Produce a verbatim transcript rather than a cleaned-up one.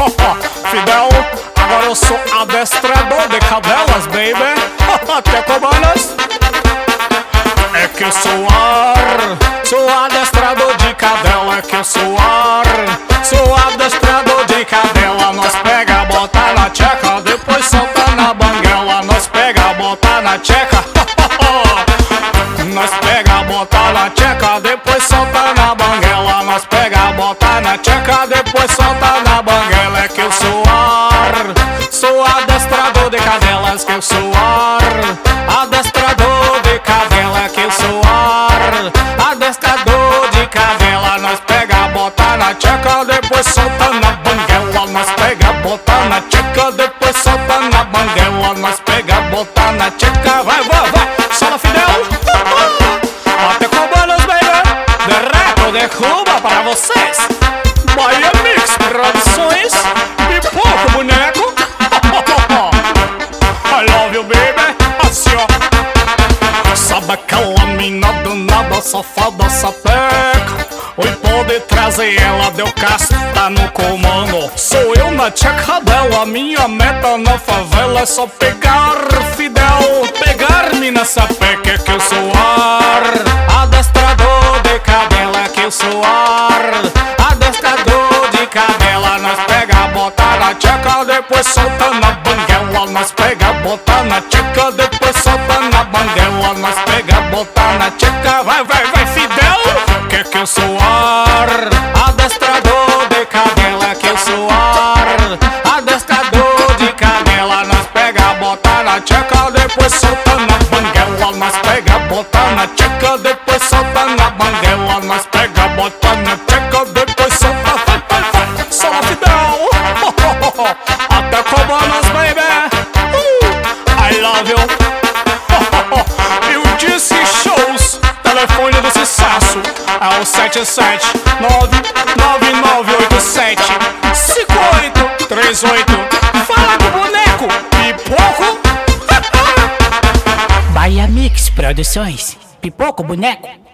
Fidel, agora eu sou adestrador de cadelas, baby. Até comandas. É que eu sou ar, sou adestrador de cadela. É que eu sou ar, sou adestrador de cadela. Nós pega, bota na tcheca, depois solta na banguela. Nós pega, bota na tcheca. Nós pega, bota na tcheca, depois solta na banguela. Nós pega, bota na tcheca, depois solta na banguela. É que eu sou ar, sou adestrador de cadelas. Que eu sou ar, adestrador de cadela. Que eu sou ar, adestrador de cadela. Nós pega, bota na tcheca, depois solta na banguela. Nós pega, bota na tcheca, depois solta na banguela. Nós pega, bota na tcheca, vai, vai, vai. Sola, Fidel. Até comandas, baby. Direto de Cuba para vocês. Bahia Mix Produções. Pipoco, boneco. I love you, baby. Assim, ó. Sabe aquela mina danada, safada, sapeca? Oi, pode trazer ela, deu casta no comando. Sou eu na tcheca dela, minha meta na favela é só pegar Fidel. Pegar-me nessa peca, que eu sou ar, adestrador de cadela. Que eu sou ar, adestrador de cadela. Nós pega, bota na tcheca, depois solta na banguela. Nós pega, bota na tcheca, depois solta na banguela. Nós pega, bota na tcheca, vai, vai, vai, Fidel. Que que eu sou ar, adestrador de cadela. Que eu sou ar, adestrador de cadela. Nós pega, bota na tcheca, depois solta na banguela. Nós pega, bota na tcheca, depois solta na banguela. Nós pega, bota na tcheca, depois solta, vai, vai, vai. Sola, Fidel. Até comandas, baby. uh, I love you. E o Disse Shows, telefone do sucesso é o sete sete nove nove nove oito sete cinco oito três oito. Fala do boneco, Pipoco. Bahia Mix Produções. Pipoco, boneco.